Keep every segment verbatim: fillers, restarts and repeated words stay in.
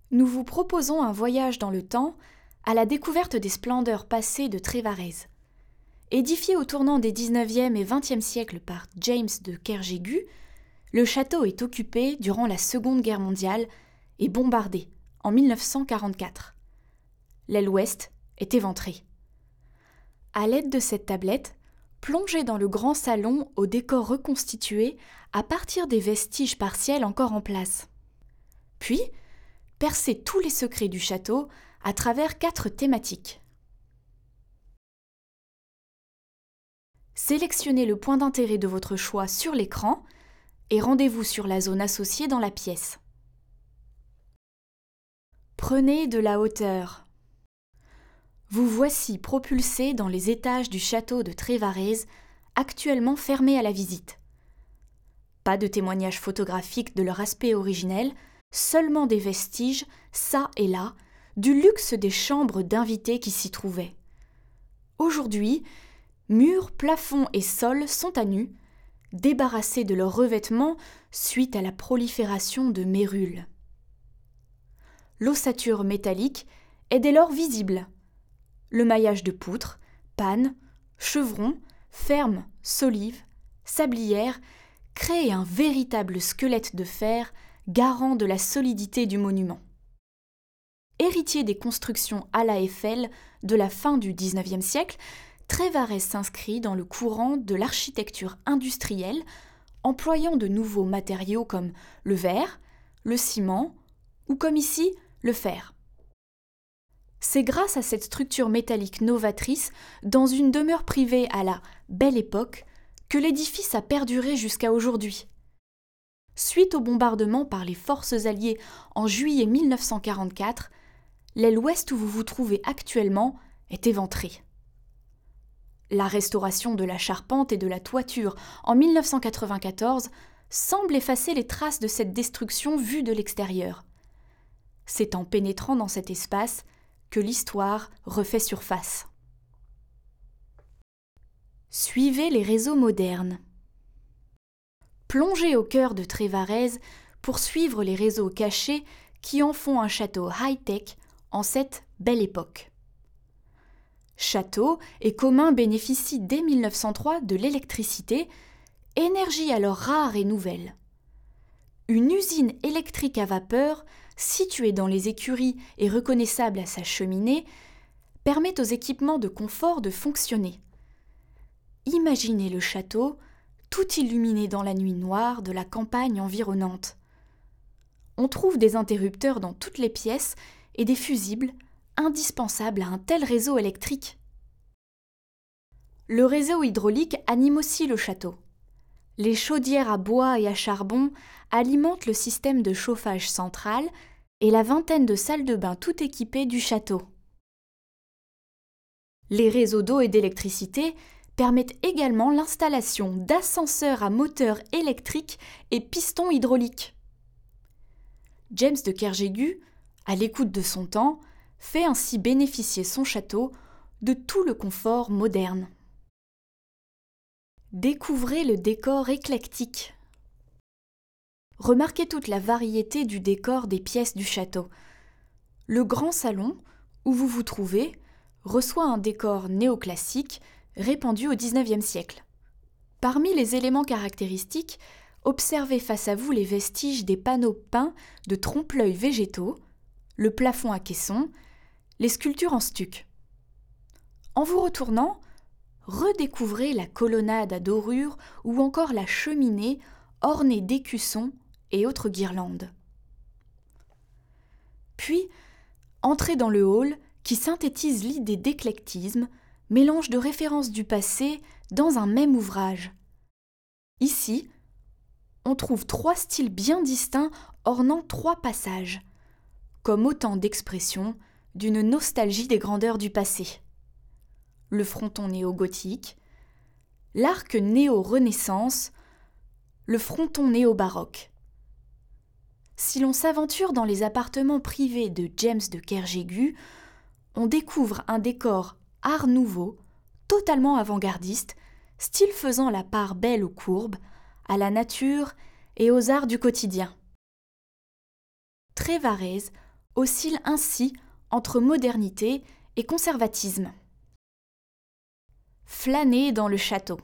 nous vous proposons un voyage dans le temps à la découverte des splendeurs passées de Trévarez. Édifié au tournant des dix-neuvième et vingtième siècles par James de Kerjégu, le château est occupé durant la Seconde Guerre mondiale et bombardé en mille neuf cent quarante-quatre. L'aile ouest est éventrée. À l'aide de cette tablette, plongez dans le grand salon au décor reconstitué à partir des vestiges partiels encore en place. Puis, percez tous les secrets du château à travers quatre thématiques. Sélectionnez le point d'intérêt de votre choix sur l'écran et rendez-vous sur la zone associée dans la pièce. Prenez de la hauteur. Vous voici propulsé dans les étages du château de Trévarez, actuellement fermé à la visite. Pas de témoignages photographiques de leur aspect originel, seulement des vestiges, ça et là, du luxe des chambres d'invités qui s'y trouvaient. Aujourd'hui, murs, plafonds et sols sont à nu, débarrassés de leurs revêtements suite à la prolifération de mérules. L'ossature métallique est dès lors visible. Le maillage de poutres, pannes, chevrons, fermes, solives, sablières crée un véritable squelette de fer garant de la solidité du monument. Héritier des constructions à la Eiffel de la fin du dix-neuvième siècle, Trévarez s'inscrit dans le courant de l'architecture industrielle, employant de nouveaux matériaux comme le verre, le ciment ou comme ici, le fer. C'est grâce à cette structure métallique novatrice, dans une demeure privée à la Belle Époque, que l'édifice a perduré jusqu'à aujourd'hui. Suite au bombardement par les forces alliées en juillet mille neuf cent quarante-quatre, l'aile ouest où vous vous trouvez actuellement est éventrée. La restauration de la charpente et de la toiture en mille neuf cent quatre-vingt-quatorze semble effacer les traces de cette destruction vue de l'extérieur. C'est en pénétrant dans cet espace que l'histoire refait surface. Suivez les réseaux modernes. Plongez au cœur de Trévarez pour suivre les réseaux cachés qui en font un château high-tech en cette Belle Époque. Château et communs bénéficient dès mille neuf cent trois de l'électricité, énergie alors rare et nouvelle. Une usine électrique à vapeur, située dans les écuries et reconnaissable à sa cheminée, permet aux équipements de confort de fonctionner. Imaginez le château, tout illuminé dans la nuit noire de la campagne environnante. On trouve des interrupteurs dans toutes les pièces et des fusibles, indispensables à un tel réseau électrique. Le réseau hydraulique anime aussi le château. Les chaudières à bois et à charbon alimentent le système de chauffage central et la vingtaine de salles de bain tout équipées du château. Les réseaux d'eau et d'électricité permettent également l'installation d'ascenseurs à moteur électrique et pistons hydrauliques. James de Kerjégu, à l'écoute de son temps, fait ainsi bénéficier son château de tout le confort moderne. Découvrez le décor éclectique. Remarquez toute la variété du décor des pièces du château. Le grand salon, où vous vous trouvez, reçoit un décor néoclassique répandu au dix-neuvième siècle. Parmi les éléments caractéristiques, observez face à vous les vestiges des panneaux peints de trompe-l'œil végétaux, le plafond à caissons, les sculptures en stuc. En vous retournant, redécouvrez la colonnade à dorure ou encore la cheminée ornée d'écussons et autres guirlandes. Puis, entrez dans le hall qui synthétise l'idée d'éclectisme, mélange de références du passé dans un même ouvrage. Ici, on trouve trois styles bien distincts ornant trois passages, comme autant d'expressions d'une nostalgie des grandeurs du passé. Le fronton néo-gothique, l'arc néo-renaissance, le fronton néo-baroque. Si l'on s'aventure dans les appartements privés de James de Kerjégu, on découvre un décor art nouveau, totalement avant-gardiste, style faisant la part belle aux courbes, à la nature et aux arts du quotidien. Trévarez oscille ainsi entre modernité et conservatisme. Flâner dans le château.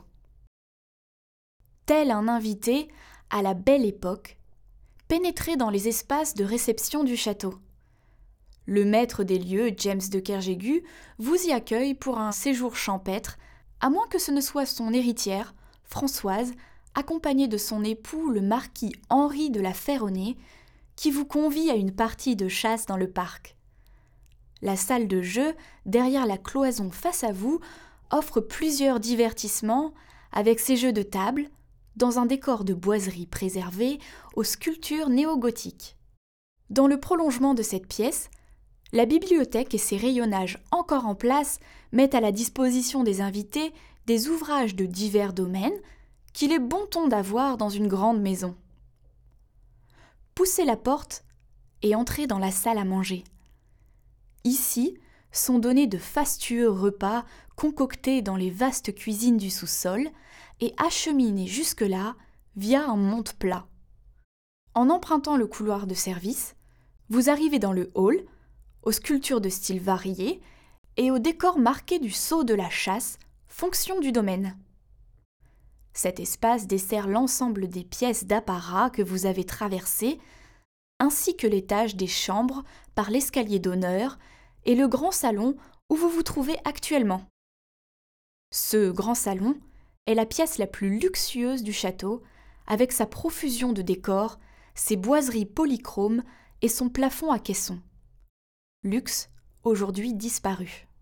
Tel un invité à la belle époque, pénétrez dans les espaces de réception du château. Le maître des lieux, James de Kerjégu, vous y accueille pour un séjour champêtre, à moins que ce ne soit son héritière, Françoise, accompagnée de son époux, le marquis Henri de la Ferronnays, qui vous convie à une partie de chasse dans le parc. La salle de jeu, derrière la cloison face à vous, offre plusieurs divertissements avec ses jeux de table, dans un décor de boiserie préservé aux sculptures néo-gothiques. Dans le prolongement de cette pièce, la bibliothèque et ses rayonnages encore en place mettent à la disposition des invités des ouvrages de divers domaines qu'il est bon ton d'avoir dans une grande maison. Poussez la porte et entrez dans la salle à manger. Ici sont donnés de fastueux repas concoctés dans les vastes cuisines du sous-sol et acheminés jusque-là via un monte-plat. En empruntant le couloir de service, vous arrivez dans le hall, aux sculptures de style variés et au décor marqué du sceau de la chasse, fonction du domaine. Cet espace dessert l'ensemble des pièces d'apparat que vous avez traversées, ainsi que l'étage des chambres par l'escalier d'honneur et le grand salon où vous vous trouvez actuellement. Ce grand salon est la pièce la plus luxueuse du château, avec sa profusion de décors, ses boiseries polychromes et son plafond à caissons. Luxe aujourd'hui disparu.